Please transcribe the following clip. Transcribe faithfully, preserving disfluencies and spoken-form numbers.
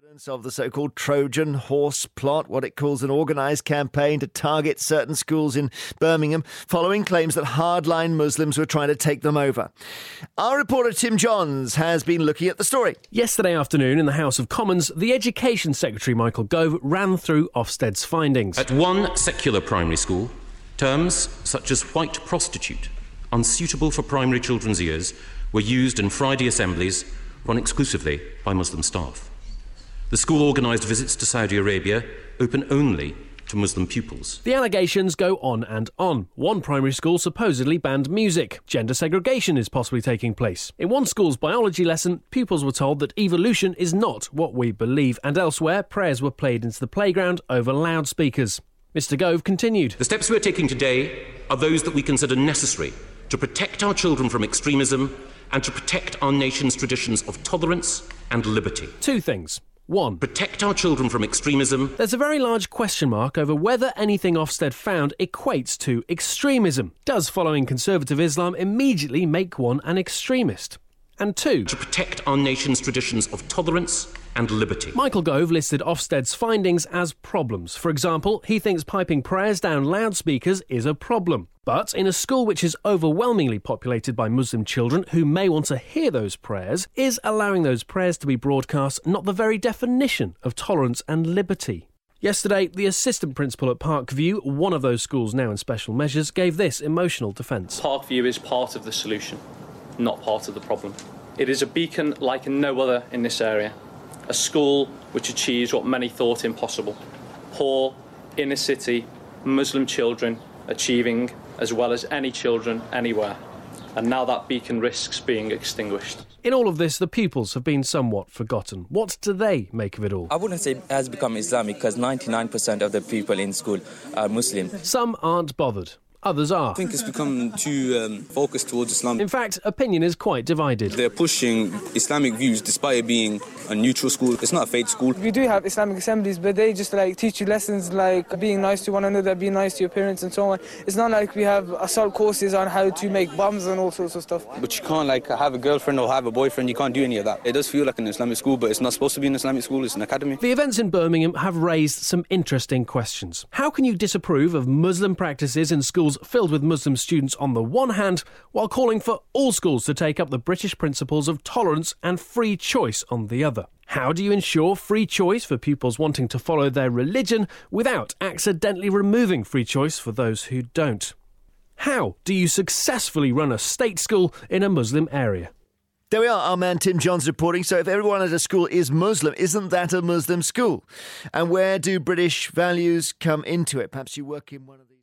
Of the so-called Trojan horse plot, what it calls an organised campaign to target certain schools in Birmingham, following claims that hardline Muslims were trying to take them over. Our reporter Tim Johns has been looking at the story. Yesterday afternoon in the House of Commons, the Education Secretary Michael Gove ran through Ofsted's findings. At one secular primary school, terms such as white prostitute, unsuitable for primary children's ears, were used in Friday assemblies run exclusively by Muslim staff. The school organised visits to Saudi Arabia open only to Muslim pupils. The allegations go on and on. One primary school supposedly banned music. Gender segregation is possibly taking place. In one school's biology lesson, pupils were told that evolution is not what we believe, and elsewhere, prayers were played into the playground over loudspeakers. Mister Gove continued. The steps we are taking today are those that we consider necessary to protect our children from extremism and to protect our nation's traditions of tolerance and liberty. Two things. One, protect our children from extremism. There's a very large question mark over whether anything Ofsted found equates to extremism. Does following conservative Islam immediately make one an extremist? And two, to protect our nation's traditions of tolerance and liberty. Michael Gove listed Ofsted's findings as problems. For example, he thinks piping prayers down loudspeakers is a problem. But in a school which is overwhelmingly populated by Muslim children who may want to hear those prayers, is allowing those prayers to be broadcast not the very definition of tolerance and liberty? Yesterday, the assistant principal at Parkview, one of those schools now in special measures, gave this emotional defence. Parkview is part of the solution, not part of the problem. It is a beacon like no other in this area. A school which achieves what many thought impossible. Poor, inner city, Muslim children achieving as well as any children anywhere. And now that beacon risks being extinguished. In all of this, the pupils have been somewhat forgotten. What do they make of it all? I wouldn't say it has become Islamic because ninety-nine percent of the people in school are Muslim. Some aren't bothered. Others are. I think it's become too um, focused towards Islam. In fact, opinion is quite divided. They're pushing Islamic views despite it being a neutral school. It's not a faith school. We do have Islamic assemblies, but they just like teach you lessons like being nice to one another, being nice to your parents and so on. It's not like we have assault courses on how to make bombs and all sorts of stuff. But you can't like have a girlfriend or have a boyfriend. You can't do any of that. It does feel like an Islamic school, but it's not supposed to be an Islamic school. It's an academy. The events in Birmingham have raised some interesting questions. How can you disapprove of Muslim practices in schools filled with Muslim students on the one hand, while calling for all schools to take up the British principles of tolerance and free choice on the other? How do you ensure free choice for pupils wanting to follow their religion without accidentally removing free choice for those who don't? How do you successfully run a state school in a Muslim area? There we are, our man Tim Johns reporting. So if everyone at a school is Muslim, isn't that a Muslim school? And where do British values come into it? Perhaps you work in one of the